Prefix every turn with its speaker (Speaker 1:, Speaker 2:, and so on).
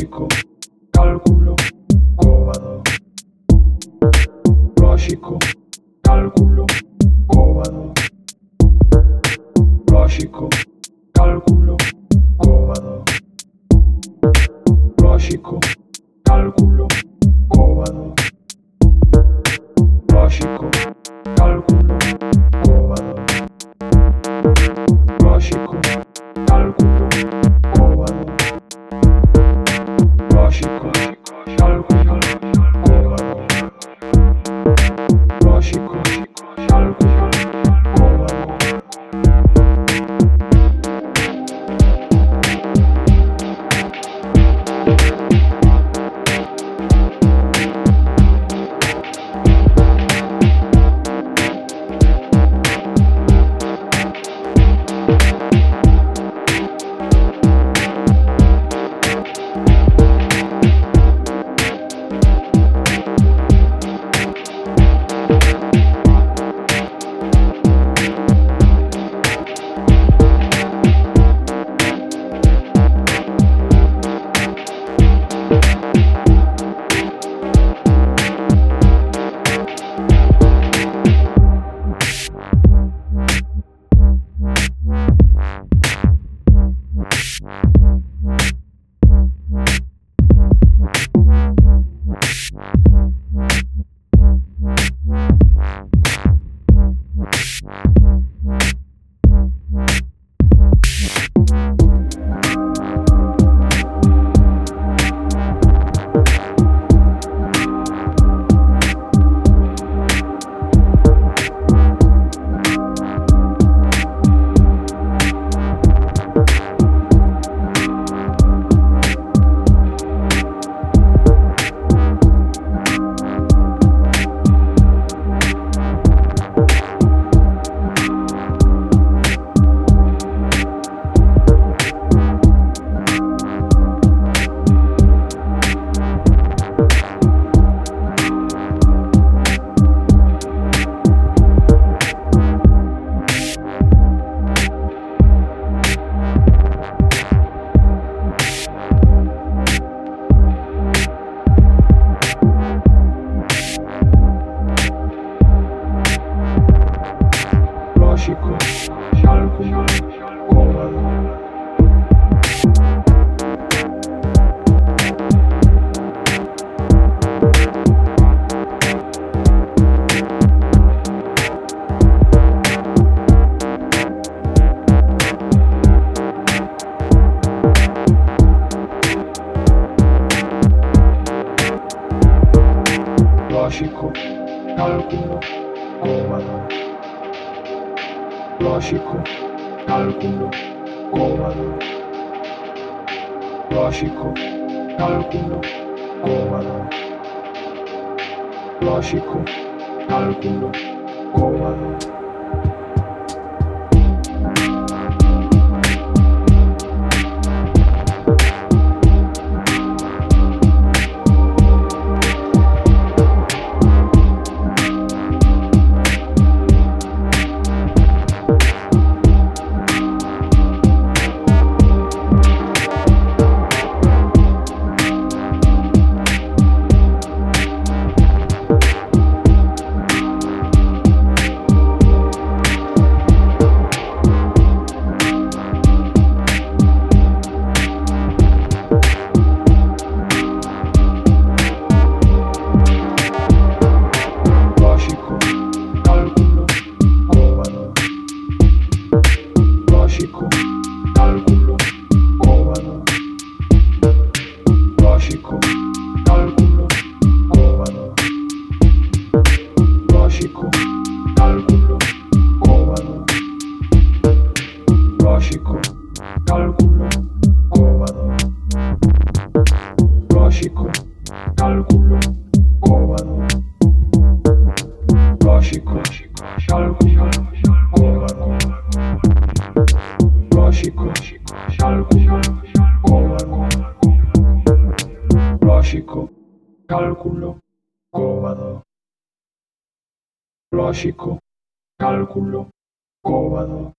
Speaker 1: lógico, cálculo, cóbado, lógico, cálculo, cóbado, lógico, cálculo, cóbado, lógico, cálculo, cóbado, lógico, cálculo, cóbado, lógico, cálculo, cóbado, lógico, cálculo, cóbado, lógico, cálculo, cóbado. Lógico, cálculo, cóbado. Lógico, cálculo, cóbado. Lógico, cálculo, cóbado. Lógico, cálculo, cóbado. Lógico, cálculo, cóbado. Lógico, cálculo, cóbado. Lógico, cálculo, cóbado. Lógico, cálculo, cóbado. Lógico, cálculo, cóbado. Lógico, cálculo, cóbado. Lógico, cálculo, cóbado. Lógico, cálculo, cóbado. Lógico, cálculo, cóbado. Lógico, cálculo, cóbado.